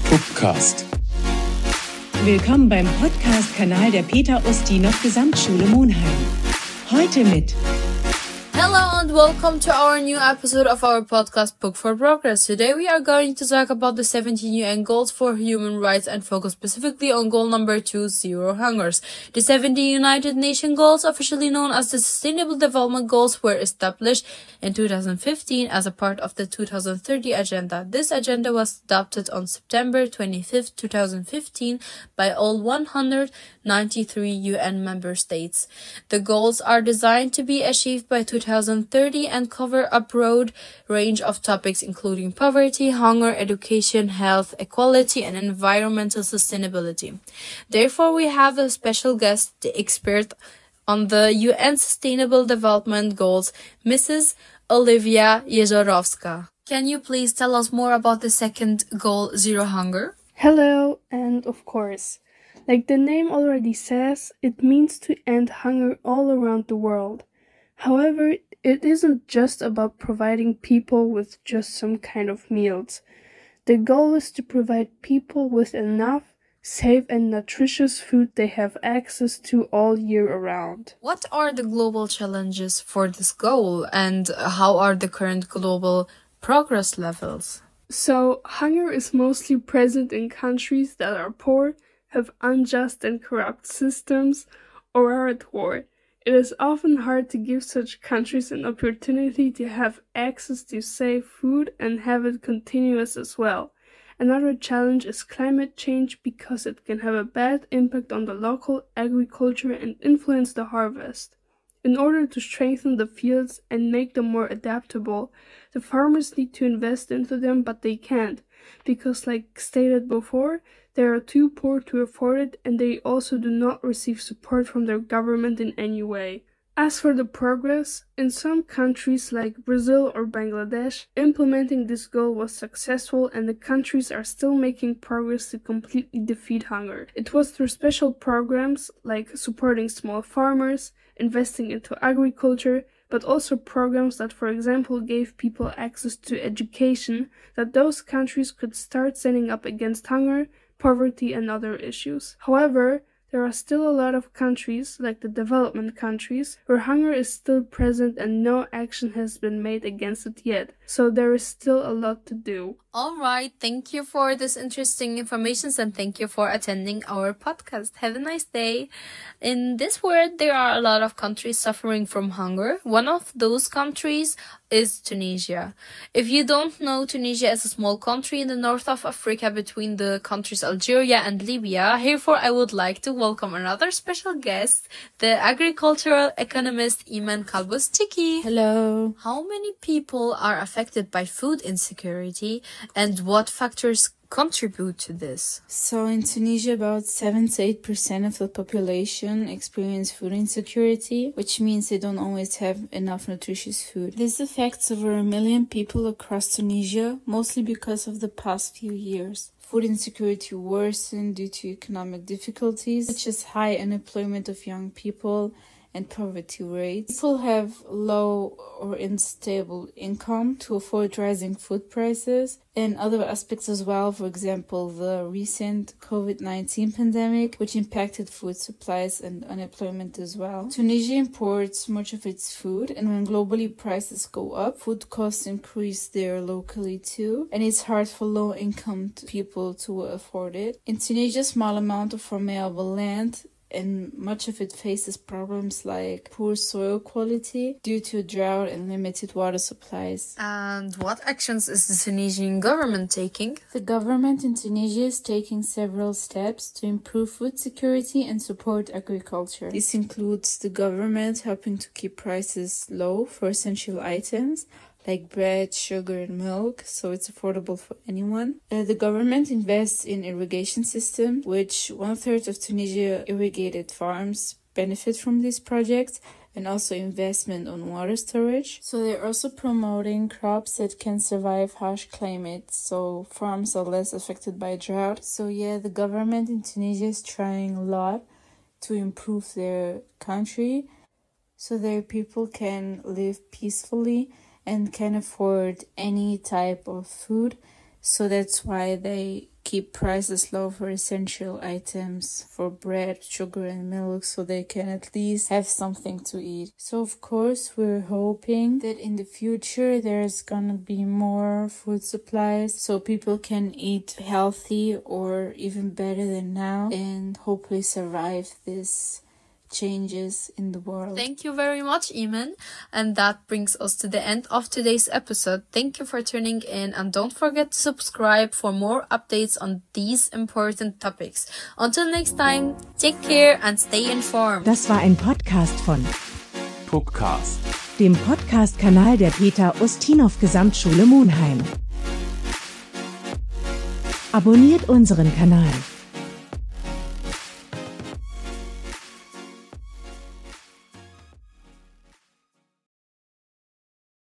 Bookcast. Willkommen beim Podcast-Kanal der Peter Ustinov Gesamtschule Monheim. Heute mit Hello and welcome to our new episode of our podcast Book for Progress. Today we are going to talk about the 17 UN Goals for Human Rights and focus specifically on goal number 2, Zero Hungers. The 17 United Nations Goals, officially known as the Sustainable Development Goals, were established in 2015 as a part of the 2030 Agenda. This agenda was adopted on September 25, 2015 by all 193 UN member states. The goals are designed to be achieved by 2030 and cover a broad range of topics including poverty, hunger, education, health, equality, and environmental sustainability. Therefore, we have a special guest, the expert on the UN Sustainable Development Goals, Mrs. Olivia Jezorowska. Can you please tell us more about the second goal, Zero Hunger? Hello, and of course, like the name already says, it means to end hunger all around the world. However, it isn't just about providing people with just some kind of meals. The goal is to provide people with enough, safe and nutritious food they have access to all year around. What are the global challenges for this goal and how are the current global progress levels? So, hunger is mostly present in countries that are poor, have unjust and corrupt systems, or are at war. It is often hard to give such countries an opportunity to have access to safe food and have it continuous as well. Another challenge is climate change because it can have a bad impact on the local agriculture and influence the harvest. In order to strengthen the fields and make them more adaptable, the farmers need to invest into them, but they can't, because like stated before, they are too poor to afford it and they also do not receive support from their government in any way. As for the progress, in some countries like Brazil or Bangladesh, implementing this goal was successful and the countries are still making progress to completely defeat hunger. It was through special programs like supporting small farmers, investing into agriculture, but also programs that, for example, gave people access to education, that those countries could start standing up against hunger, poverty, and other issues. However, there are still a lot of countries, like the development countries, where hunger is still present and no action has been made against it yet. So there is still a lot to do. Alright, thank you for this interesting information and thank you for attending our podcast. Have a nice day. In this world, there are a lot of countries suffering from hunger. One of those countries is Tunisia. If you don't know, Tunisia is a small country in the north of Africa between the countries Algeria and Libya. Therefore, I would like to welcome another special guest, the agricultural economist Iman Kalbostiki. Hello. How many people are affected by food insecurity and what factors contribute to this? So in Tunisia, about 7 to 8% of the population experience food insecurity, which means they don't always have enough nutritious food. This affects over 1 million people across Tunisia, mostly because of the past few years. Food insecurity worsened due to economic difficulties, such as high unemployment of young people and poverty rates. People have low or unstable income to afford rising food prices and other aspects as well. For example, the recent COVID-19 pandemic, which impacted food supplies and unemployment as well. Tunisia imports much of its food, and when globally prices go up, food costs increase there locally too, and it's hard for low-income people to afford it. In Tunisia, a small amount of farmable land and much of it faces problems like poor soil quality due to drought and limited water supplies. And what actions is the Tunisian government taking? The government in Tunisia is taking several steps to improve food security and support agriculture. This includes the government helping to keep prices low for essential items like bread, sugar, and milk, so it's affordable for anyone. The government invests in irrigation system, which 1/3 of Tunisia irrigated farms benefit from this project, and also investment on water storage. So they're also promoting crops that can survive harsh climates, so farms are less affected by drought. So yeah, the government in Tunisia is trying a lot to improve their country so their people can live peacefully and can afford any type of food So that's why they keep prices low for essential items, for bread, sugar and milk, so they can at least have something to eat. So of course we're hoping that in the future there's gonna be more food supplies so people can eat healthy or even better than now and hopefully survive this changes in the world. Thank you very much, Iman. And that brings us to the end of today's episode. Thank you for tuning in and don't forget to subscribe for more updates on these important topics. Until next time, take care and stay informed. Das war ein Podcast von Puckcast, dem Podcast-Kanal der Peter-Ustinov-Gesamtschule Monheim. Abonniert unseren Kanal.